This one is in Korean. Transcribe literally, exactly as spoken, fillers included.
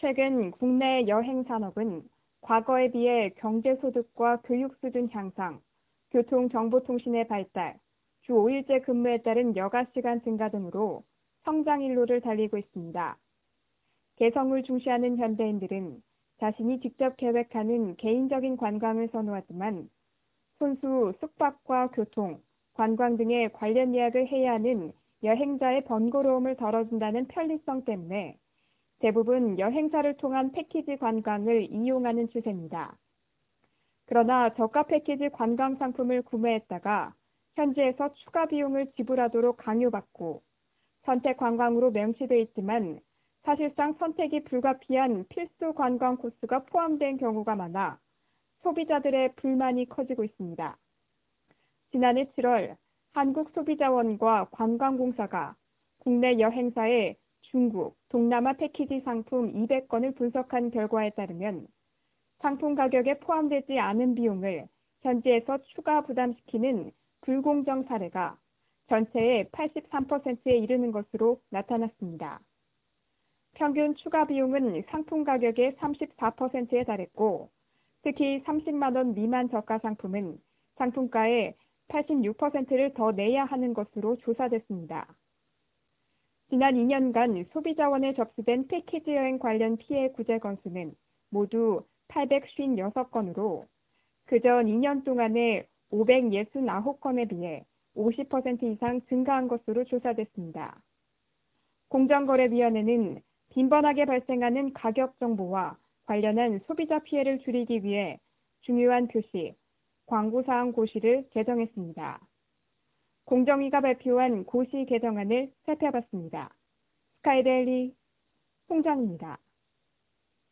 최근 국내 여행 산업은 과거에 비해 경제소득과 교육 수준 향상, 교통정보통신의 발달, 주 오 일제 근무에 따른 여가 시간 증가 등으로 성장 일로를 달리고 있습니다. 개성을 중시하는 현대인들은 자신이 직접 계획하는 개인적인 관광을 선호하지만 손수 숙박과 교통, 관광 등의 관련 예약을 해야 하는 여행자의 번거로움을 덜어준다는 편리성 때문에 대부분 여행사를 통한 패키지 관광을 이용하는 추세입니다. 그러나 저가 패키지 관광 상품을 구매했다가 현지에서 추가 비용을 지불하도록 강요받고 선택 관광으로 명시돼 있지만 사실상 선택이 불가피한 필수 관광 코스가 포함된 경우가 많아 소비자들의 불만이 커지고 있습니다. 지난해 칠월 한국소비자원과 관광공사가 국내 여행사의 중국, 동남아 패키지 상품 이백 건을 분석한 결과에 따르면 상품 가격에 포함되지 않은 비용을 현지에서 추가 부담시키는 불공정 사례가 전체의 팔십삼 퍼센트에 이르는 것으로 나타났습니다. 평균 추가 비용은 상품 가격의 삼십사 퍼센트에 달했고 특히 삼십만 원 미만 저가 상품은 상품가의 팔십육 퍼센트를 더 내야 하는 것으로 조사됐습니다. 지난 이 년간 소비자원에 접수된 패키지 여행 관련 피해 구제 건수는 모두 팔백오십육 건으로 그전 이 년 동안에 오백육십구 건에 비해 오십 퍼센트 이상 증가한 것으로 조사됐습니다. 공정거래위원회는 빈번하게 발생하는 가격 정보와 관련한 소비자 피해를 줄이기 위해 중요한 표시, 광고사항 고시를 개정했습니다. 공정위가 발표한 고시 개정안을 살펴봤습니다. 스카이데일리 홍정입니다.